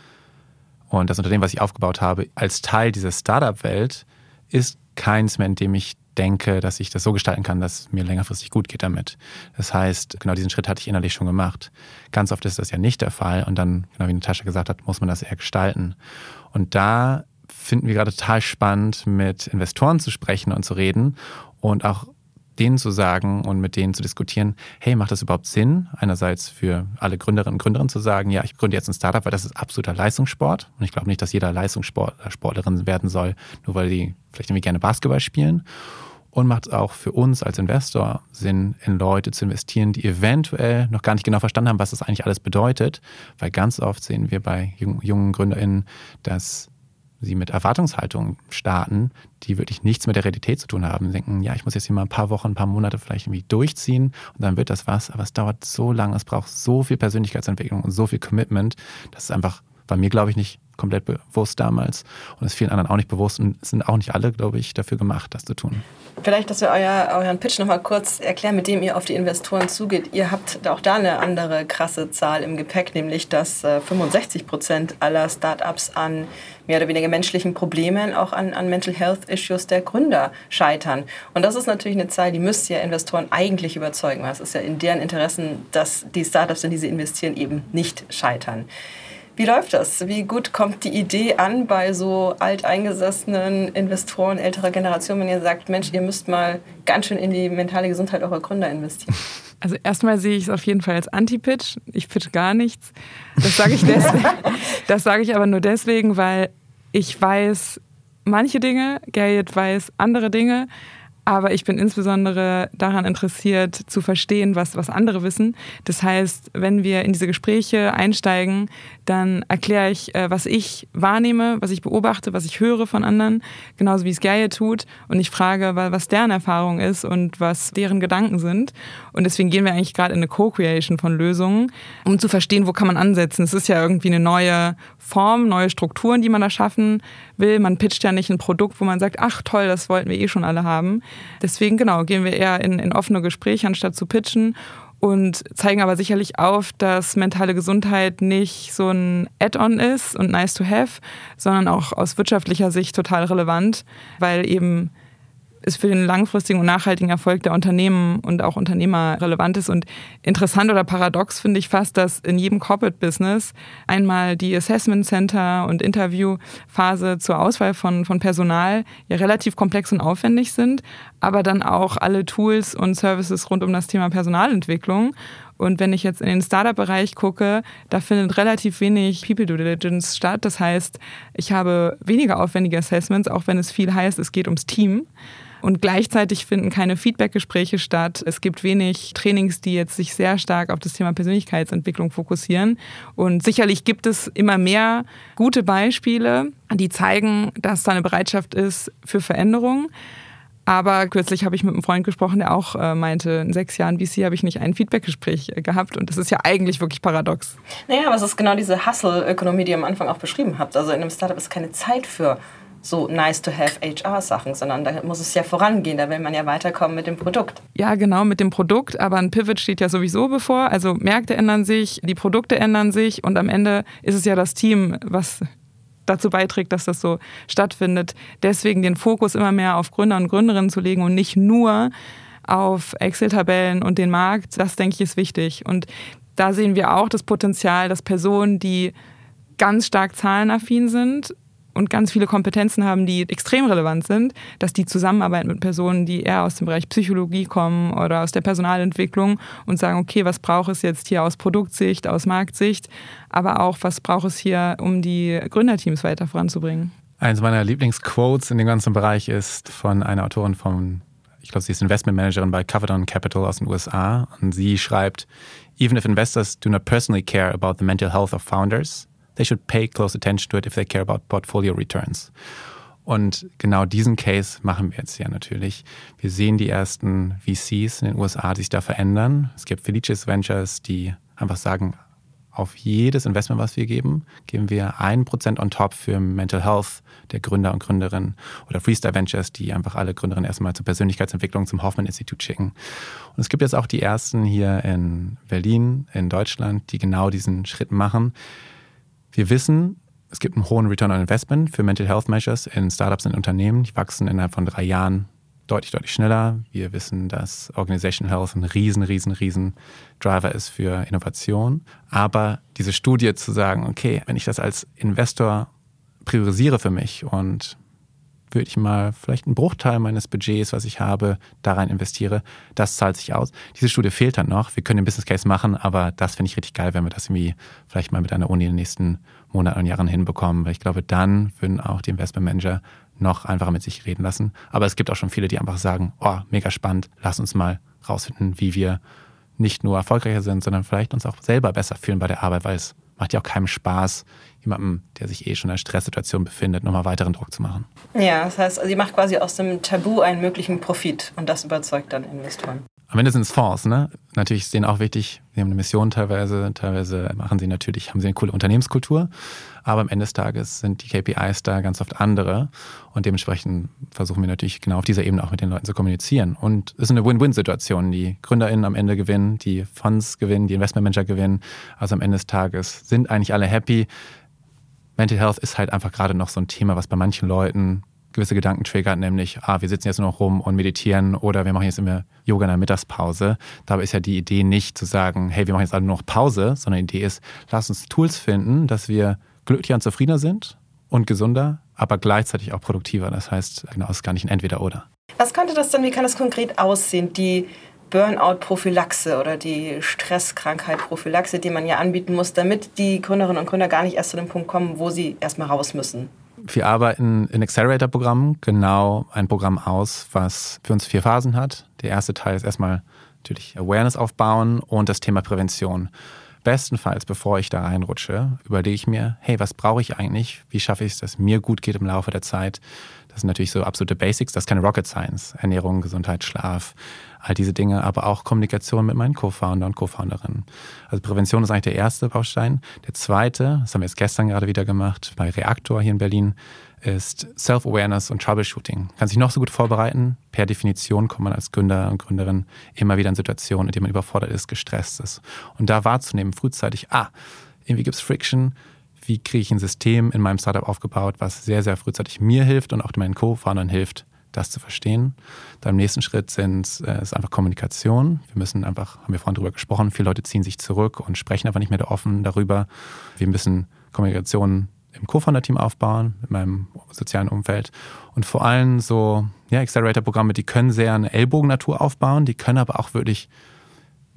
und das Unternehmen, was ich aufgebaut habe, als Teil dieser Startup-Welt, ist keins mehr, in dem ich denke, dass ich das so gestalten kann, dass es mir längerfristig gut geht damit. Das heißt, genau diesen Schritt hatte ich innerlich schon gemacht. Ganz oft ist das ja nicht der Fall und dann, genau wie Natascha gesagt hat, muss man das eher gestalten. Und da finden wir gerade total spannend, mit Investoren zu sprechen und zu reden und auch denen zu sagen und mit denen zu diskutieren, hey, macht das überhaupt Sinn? Einerseits für alle Gründerinnen und Gründer zu sagen, ja, ich gründe jetzt ein Startup, weil das ist absoluter Leistungssport. Und ich glaube nicht, dass jeder Leistungssportlerin werden soll, nur weil die vielleicht irgendwie gerne Basketball spielen. Und macht auch für uns als Investor Sinn, in Leute zu investieren, die eventuell noch gar nicht genau verstanden haben, was das eigentlich alles bedeutet. Weil ganz oft sehen wir bei jungen GründerInnen, dass sie mit Erwartungshaltung starten, die wirklich nichts mit der Realität zu tun haben. Sie denken, ja, ich muss jetzt hier mal ein paar Wochen, ein paar Monate vielleicht irgendwie durchziehen und dann wird das was. Aber es dauert so lange, es braucht so viel Persönlichkeitsentwicklung und so viel Commitment, dass es einfach bei mir, glaube ich, nicht komplett bewusst damals und es vielen anderen auch nicht bewusst und es sind auch nicht alle, glaube ich, dafür gemacht, das zu tun. Vielleicht, dass wir euren Pitch nochmal kurz erklären, mit dem ihr auf die Investoren zugeht. Ihr habt auch da eine andere krasse Zahl im Gepäck, nämlich dass 65% aller Startups an mehr oder weniger menschlichen Problemen, auch an Mental Health Issues der Gründer scheitern. Und das ist natürlich eine Zahl, die müsst ihr Investoren eigentlich überzeugen, weil es ist ja in deren Interessen, dass die Startups, in die sie investieren, eben nicht scheitern. Wie läuft das? Wie gut kommt die Idee an bei so alteingesessenen Investoren älterer Generation, wenn ihr sagt, Mensch, ihr müsst mal ganz schön in die mentale Gesundheit eurer Gründer investieren? Also erstmal sehe ich es auf jeden Fall als Anti-Pitch. Ich pitch gar nichts. Das sage ich deswegen. Das sage ich aber nur deswegen, weil ich weiß manche Dinge, Gerrit weiß andere Dinge. Aber ich bin insbesondere daran interessiert, zu verstehen, was andere wissen. Das heißt, wenn wir in diese Gespräche einsteigen, dann erkläre ich, was ich wahrnehme, was ich beobachte, was ich höre von anderen, genauso wie es Gerrit tut. Und ich frage, was deren Erfahrung ist und was deren Gedanken sind. Und deswegen gehen wir eigentlich gerade in eine Co-Creation von Lösungen, um zu verstehen, wo kann man ansetzen. Es ist ja irgendwie eine neue Form, neue Strukturen, die man da schaffen will. Man pitcht ja nicht ein Produkt, wo man sagt, ach toll, das wollten wir eh schon alle haben. Deswegen gehen wir eher in offene Gespräche, anstatt zu pitchen und zeigen aber sicherlich auf, dass mentale Gesundheit nicht so ein Add-on ist und nice to have, sondern auch aus wirtschaftlicher Sicht total relevant, weil eben es für den langfristigen und nachhaltigen Erfolg der Unternehmen und auch Unternehmer relevant ist. Und interessant oder paradox finde ich fast, dass in jedem Corporate-Business einmal die Assessment Center und Interviewphase zur Auswahl von Personal ja relativ komplex und aufwendig sind, aber dann auch alle Tools und Services rund um das Thema Personalentwicklung Und wenn ich jetzt in den Startup-Bereich gucke, da findet relativ wenig People Due Diligence statt. Das heißt, ich habe weniger aufwendige Assessments, auch wenn es viel heißt, es geht ums Team. Und gleichzeitig finden keine Feedback-Gespräche statt. Es gibt wenig Trainings, die jetzt sich sehr stark auf das Thema Persönlichkeitsentwicklung fokussieren. Und sicherlich gibt es immer mehr gute Beispiele, die zeigen, dass da eine Bereitschaft ist für Veränderung. Aber kürzlich habe ich mit einem Freund gesprochen, der auch meinte, in 6 Jahren VC habe ich nicht ein Feedback-Gespräch gehabt. Und das ist ja eigentlich wirklich paradox. Naja, aber es ist genau diese Hustle-Ökonomie, die ihr am Anfang auch beschrieben habt. Also in einem Startup ist keine Zeit für so nice-to-have HR-Sachen, sondern da muss es ja vorangehen, da will man ja weiterkommen mit dem Produkt. Ja, genau, mit dem Produkt, aber ein Pivot steht ja sowieso bevor. Also Märkte ändern sich, die Produkte ändern sich und am Ende ist es ja das Team, was dazu beiträgt, dass das so stattfindet. Deswegen den Fokus immer mehr auf Gründer und Gründerinnen zu legen und nicht nur auf Excel-Tabellen und den Markt, das denke ich ist wichtig. Und da sehen wir auch das Potenzial, dass Personen, die ganz stark zahlenaffin sind, und ganz viele Kompetenzen haben, die extrem relevant sind, dass die zusammenarbeiten mit Personen, die eher aus dem Bereich Psychologie kommen oder aus der Personalentwicklung und sagen, okay, was braucht es jetzt hier aus Produktsicht, aus Marktsicht, aber auch, was braucht es hier, um die Gründerteams weiter voranzubringen. Eines meiner Lieblingsquotes in dem ganzen Bereich ist von einer Autorin ich glaube, sie ist Investmentmanagerin bei Cavadon Capital aus den USA und sie schreibt, "Even if investors do not personally care about the mental health of founders, they should pay close attention to it if they care about portfolio returns." Und genau diesen Case machen wir jetzt ja natürlich. Wir sehen die ersten VCs in den USA, die sich da verändern. Es gibt Felicis Ventures, die einfach sagen, auf jedes Investment, was wir geben, geben wir 1% on top für Mental Health der Gründer und Gründerinnen. Oder Freestyle Ventures, die einfach alle Gründerinnen erstmal zur Persönlichkeitsentwicklung zum Hoffmann-Institut schicken. Und es gibt jetzt auch die ersten hier in Berlin, in Deutschland, die genau diesen Schritt machen. Wir wissen, es gibt einen hohen Return on Investment für Mental Health Measures in Startups und Unternehmen. Die wachsen innerhalb von 3 Jahren deutlich schneller. Wir wissen, dass Organizational Health ein riesen Driver ist für Innovation. Aber diese Studie zu sagen, okay, wenn ich das als Investor priorisiere für mich und würde ich mal vielleicht einen Bruchteil meines Budgets, was ich habe, da rein investiere, das zahlt sich aus. Diese Studie fehlt dann noch. Wir können den Business Case machen, aber das finde ich richtig geil, wenn wir das irgendwie vielleicht mal mit einer Uni in den nächsten Monaten und Jahren hinbekommen, weil ich glaube, dann würden auch die Investmentmanager noch einfacher mit sich reden lassen. Aber es gibt auch schon viele, die einfach sagen, oh, mega spannend, lass uns mal rausfinden, wie wir nicht nur erfolgreicher sind, sondern vielleicht uns auch selber besser fühlen bei der Arbeit, weil es macht ja auch keinem Spaß, jemandem, der sich schon in einer Stresssituation befindet, nochmal weiteren Druck zu machen. Ja, das heißt, sie macht quasi aus dem Tabu einen möglichen Profit und das überzeugt dann Investoren. Am Ende sind es Fonds, ne? Natürlich ist denen auch wichtig, sie haben eine Mission teilweise haben sie eine coole Unternehmenskultur, aber am Ende des Tages sind die KPIs da ganz oft andere und dementsprechend versuchen wir natürlich genau auf dieser Ebene auch mit den Leuten zu kommunizieren. Und es ist eine Win-Win-Situation. Die GründerInnen am Ende gewinnen, die Fonds gewinnen, die Investmentmanager gewinnen. Also am Ende des Tages sind eigentlich alle happy. Mental Health ist halt einfach gerade noch so ein Thema, was bei manchen Leuten gewisse Gedanken triggert, nämlich, wir sitzen jetzt nur noch rum und meditieren oder wir machen jetzt immer Yoga in der Mittagspause. Dabei ist ja die Idee nicht zu sagen, hey, wir machen jetzt alle nur noch Pause, sondern die Idee ist, lass uns Tools finden, dass wir glücklicher und zufriedener sind und gesunder, aber gleichzeitig auch produktiver. Das heißt, genau, es ist gar nicht ein Entweder-Oder. Wie kann das konkret aussehen, die Burnout-Prophylaxe oder die Stresskrankheit-Prophylaxe, die man ja anbieten muss, damit die Gründerinnen und Gründer gar nicht erst zu dem Punkt kommen, wo sie erstmal raus müssen? Wir arbeiten in Accelerator-Programmen genau ein Programm aus, was für uns 4 Phasen hat. Der erste Teil ist erstmal natürlich Awareness aufbauen und das Thema Prävention. Bestenfalls, bevor ich da reinrutsche, überlege ich mir, hey, was brauche ich eigentlich? Wie schaffe ich es, dass mir gut geht im Laufe der Zeit? Das sind natürlich so absolute Basics, das ist keine Rocket Science. Ernährung, Gesundheit, Schlaf, all diese Dinge, aber auch Kommunikation mit meinen Co-Founder und Co-Founderinnen. Also Prävention ist eigentlich der erste Baustein. Der zweite, das haben wir jetzt gestern gerade wieder gemacht, bei Reaktor hier in Berlin, ist Self-Awareness und Troubleshooting. Kann sich noch so gut vorbereiten. Per Definition kommt man als Gründer und Gründerin immer wieder in Situationen, in denen man überfordert ist, gestresst ist. Und da wahrzunehmen, frühzeitig, irgendwie gibt es Friction. Wie kriege ich ein System in meinem Startup aufgebaut, was sehr, sehr frühzeitig mir hilft und auch meinen Co-Foundern hilft, das zu verstehen. Dann im nächsten Schritt ist einfach Kommunikation. Haben wir vorhin drüber gesprochen, viele Leute ziehen sich zurück und sprechen einfach nicht mehr offen darüber. Wir müssen Kommunikation im Co-Founder-Team aufbauen, mit meinem sozialen Umfeld. Und vor allem so Accelerator-Programme, die können sehr eine Ellbogennatur aufbauen, die können aber auch wirklich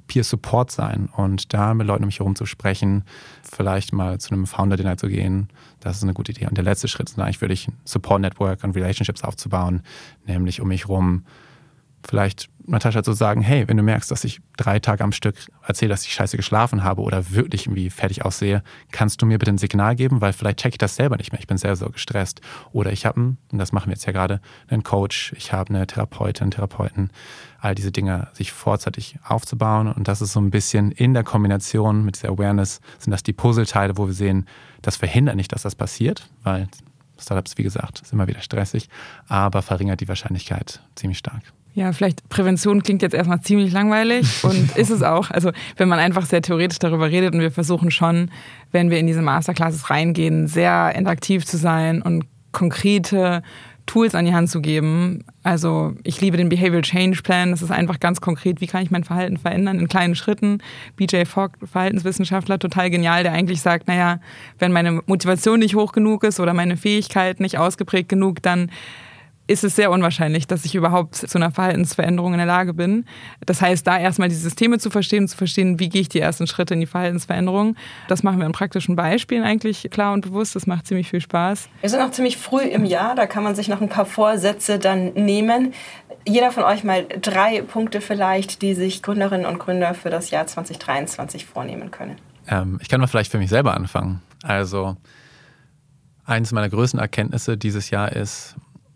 Peer Support sein und da mit Leuten um mich herum zu sprechen, vielleicht mal zu einem Founder-Dinner zu gehen, das ist eine gute Idee. Und der letzte Schritt ist eigentlich wirklich ein Support-Network und Relationships aufzubauen, nämlich um mich herum vielleicht Natascha zu sagen, hey, wenn du merkst, dass ich 3 Tage am Stück erzähle, dass ich scheiße geschlafen habe oder wirklich irgendwie fertig aussehe, kannst du mir bitte ein Signal geben, weil vielleicht checke ich das selber nicht mehr. Ich bin sehr so gestresst. Oder ich habe, und das machen wir jetzt ja gerade, einen Coach, ich habe eine Therapeutin, einen Therapeuten, all diese Dinge sich vorzeitig aufzubauen. Und das ist so ein bisschen in der Kombination mit dieser Awareness, sind das die Puzzleteile, wo wir sehen, das verhindert nicht, dass das passiert, weil Startups, wie gesagt, ist immer wieder stressig, aber verringert die Wahrscheinlichkeit ziemlich stark. Ja, vielleicht Prävention klingt jetzt erstmal ziemlich langweilig und ist es auch. Also wenn man einfach sehr theoretisch darüber redet und wir versuchen schon, wenn wir in diese Masterclasses reingehen, sehr interaktiv zu sein und konkrete Tools an die Hand zu geben. Also ich liebe den Behavioral Change Plan. Das ist einfach ganz konkret, wie kann ich mein Verhalten verändern in kleinen Schritten. BJ Fogg, Verhaltenswissenschaftler, total genial, der eigentlich sagt, naja, wenn meine Motivation nicht hoch genug ist oder meine Fähigkeit nicht ausgeprägt genug, dann ist es sehr unwahrscheinlich, dass ich überhaupt zu einer Verhaltensveränderung in der Lage bin. Das heißt, da erstmal die Systeme zu verstehen, wie gehe ich die ersten Schritte in die Verhaltensveränderung. Das machen wir in praktischen Beispielen eigentlich klar und bewusst. Das macht ziemlich viel Spaß. Wir sind noch ziemlich früh im Jahr, da kann man sich noch ein paar Vorsätze dann nehmen. Jeder von euch mal 3 Punkte vielleicht, die sich Gründerinnen und Gründer für das Jahr 2023 vornehmen können. Ich kann mal vielleicht für mich selber anfangen. Also eines meiner größten Erkenntnisse dieses Jahr ist,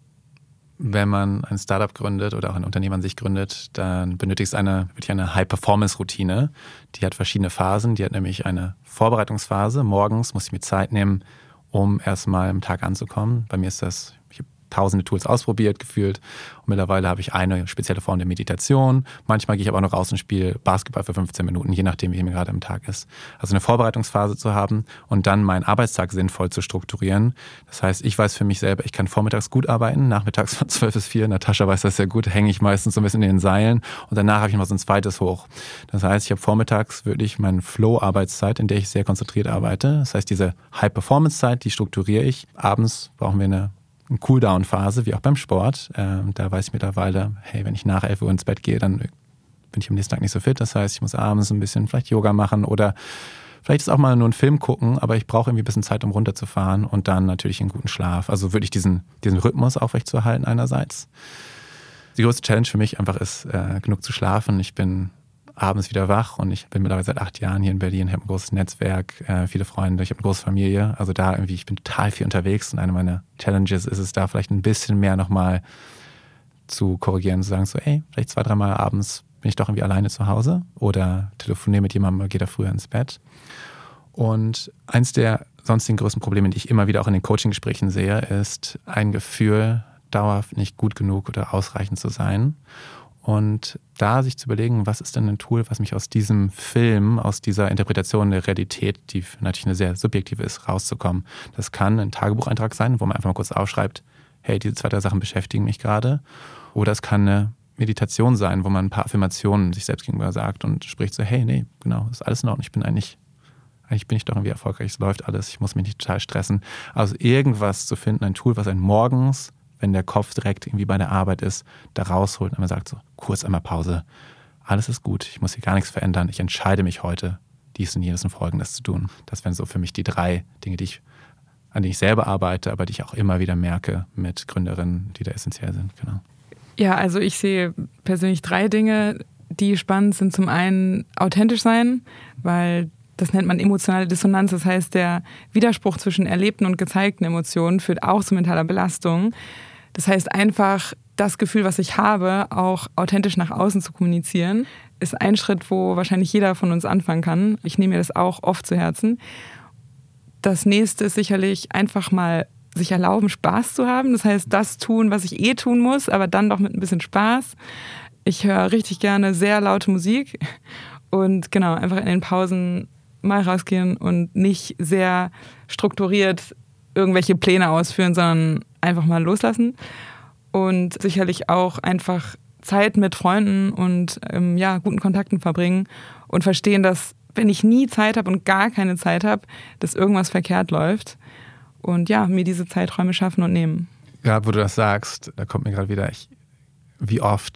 wenn man ein Startup gründet oder auch ein Unternehmen an sich gründet, dann benötigt es eine High-Performance-Routine. Die hat verschiedene Phasen. Die hat nämlich eine Vorbereitungsphase. Morgens muss ich mir Zeit nehmen, um erstmal am Tag anzukommen. Bei mir ist das, ich habe tausende Tools ausprobiert, gefühlt. Und mittlerweile habe ich eine spezielle Form der Meditation. Manchmal gehe ich aber auch noch raus und spiele Basketball für 15 Minuten, je nachdem, wie mir gerade am Tag ist. Also eine Vorbereitungsphase zu haben und dann meinen Arbeitstag sinnvoll zu strukturieren. Das heißt, ich weiß für mich selber, ich kann vormittags gut arbeiten, nachmittags von 12 bis 4. Natascha weiß das sehr gut, hänge ich meistens so ein bisschen in den Seilen und danach habe ich noch so ein zweites hoch. Das heißt, ich habe vormittags wirklich meine Flow-Arbeitszeit, in der ich sehr konzentriert arbeite. Das heißt, diese High-Performance-Zeit, die strukturiere ich. Abends brauchen wir eine Cooldown-Phase, wie auch beim Sport. Da weiß ich mittlerweile, hey, wenn ich nach 11 Uhr ins Bett gehe, dann bin ich am nächsten Tag nicht so fit. Das heißt, ich muss abends ein bisschen vielleicht Yoga machen oder vielleicht ist auch mal nur einen Film gucken, aber ich brauche irgendwie ein bisschen Zeit, um runterzufahren und dann natürlich einen guten Schlaf. Also wirklich diesen Rhythmus aufrechtzuerhalten einerseits. Die größte Challenge für mich einfach ist, genug zu schlafen. Ich bin abends wieder wach und ich bin mittlerweile seit 8 Jahren hier in Berlin, ich habe ein großes Netzwerk, viele Freunde, ich habe eine große Familie, also da irgendwie, ich bin total viel unterwegs und eine meiner Challenges ist es da vielleicht ein bisschen mehr nochmal zu korrigieren, zu sagen so, ey, vielleicht 2-3 Mal abends bin ich doch irgendwie alleine zu Hause oder telefoniere mit jemandem oder gehe da früher ins Bett. Und eins der sonstigen größten Probleme, die ich immer wieder auch in den Coaching-Gesprächen sehe, ist ein Gefühl, dauerhaft nicht gut genug oder ausreichend zu sein. Und da sich zu überlegen, was ist denn ein Tool, was mich aus diesem Film, aus dieser Interpretation der Realität, die natürlich eine sehr subjektive ist, rauszukommen. Das kann ein Tagebucheintrag sein, wo man einfach mal kurz aufschreibt, hey, diese 2-3 Sachen beschäftigen mich gerade. Oder es kann eine Meditation sein, wo man ein paar Affirmationen sich selbst gegenüber sagt und spricht so, hey, nee, genau, ist alles in Ordnung, eigentlich bin ich doch irgendwie erfolgreich, es läuft alles, ich muss mich nicht total stressen. Also irgendwas zu finden, ein Tool, was einen morgens, wenn der Kopf direkt irgendwie bei der Arbeit ist, da rausholt und man sagt so, kurz einmal Pause, alles ist gut, ich muss hier gar nichts verändern, ich entscheide mich heute, dies und jenes und Folgendes zu tun. Das wären so für mich die 3 Dinge, an denen ich selber arbeite, aber die ich auch immer wieder merke mit Gründerinnen, die da essentiell sind. Genau. Ja, also ich sehe persönlich 3 Dinge, die spannend sind. Zum einen authentisch sein, weil das nennt man emotionale Dissonanz. Das heißt, der Widerspruch zwischen erlebten und gezeigten Emotionen führt auch zu mentaler Belastung. Das heißt, einfach das Gefühl, was ich habe, auch authentisch nach außen zu kommunizieren, ist ein Schritt, wo wahrscheinlich jeder von uns anfangen kann. Ich nehme mir das auch oft zu Herzen. Das nächste ist sicherlich einfach mal sich erlauben, Spaß zu haben. Das heißt, das tun, was ich tun muss, aber dann doch mit ein bisschen Spaß. Ich höre richtig gerne sehr laute Musik und genau, einfach in den Pausen mal rausgehen und nicht sehr strukturiert irgendwelche Pläne ausführen, sondern einfach mal loslassen. Und sicherlich auch einfach Zeit mit Freunden und guten Kontakten verbringen und verstehen, dass wenn ich nie Zeit habe und gar keine Zeit habe, dass irgendwas verkehrt läuft. Und ja, mir diese Zeiträume schaffen und nehmen. Gerade wo du das sagst, da kommt mir gerade wieder, wie oft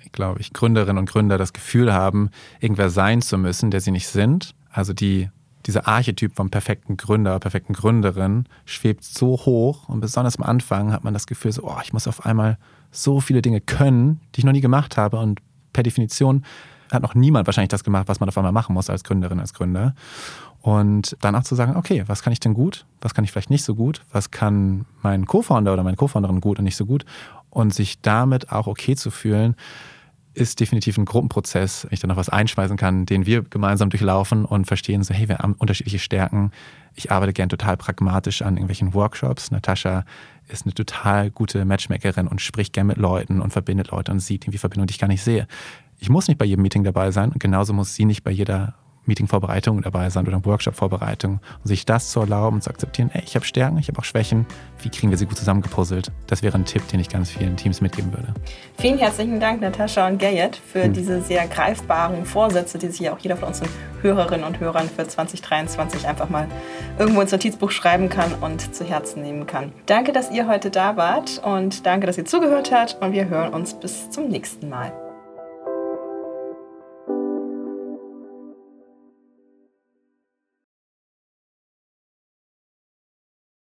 glaube ich, Gründerinnen und Gründer das Gefühl haben, irgendwer sein zu müssen, der sie nicht sind. Also dieser Archetyp vom perfekten Gründer, perfekten Gründerin schwebt so hoch und besonders am Anfang hat man das Gefühl so, ich muss auf einmal so viele Dinge können, die ich noch nie gemacht habe und per Definition hat noch niemand wahrscheinlich das gemacht, was man auf einmal machen muss als Gründerin, als Gründer. Und dann auch zu sagen, okay, was kann ich denn gut, was kann ich vielleicht nicht so gut, was kann mein Co-Founder oder meine Co-Founderin gut und nicht so gut und sich damit auch okay zu fühlen, ist definitiv ein Gruppenprozess, wenn ich da noch was einschmeißen kann, den wir gemeinsam durchlaufen und verstehen, so hey, wir haben unterschiedliche Stärken. Ich arbeite gern total pragmatisch an irgendwelchen Workshops. Natascha ist eine total gute Matchmakerin und spricht gern mit Leuten und verbindet Leute und sieht irgendwie Verbindungen, die ich gar nicht sehe. Ich muss nicht bei jedem Meeting dabei sein und genauso muss sie nicht bei jeder Meeting-Vorbereitung dabei sein oder Workshop-Vorbereitung und sich das zu erlauben und zu akzeptieren, ich habe Stärken, ich habe auch Schwächen, wie kriegen wir sie gut zusammengepuzzelt? Das wäre ein Tipp, den ich ganz vielen Teams mitgeben würde. Vielen herzlichen Dank, Natascha und Gerrit, für diese sehr greifbaren Vorsätze, die sich ja auch jeder von unseren Hörerinnen und Hörern für 2023 einfach mal irgendwo ins Notizbuch schreiben kann und zu Herzen nehmen kann. Danke, dass ihr heute da wart und danke, dass ihr zugehört habt und wir hören uns bis zum nächsten Mal.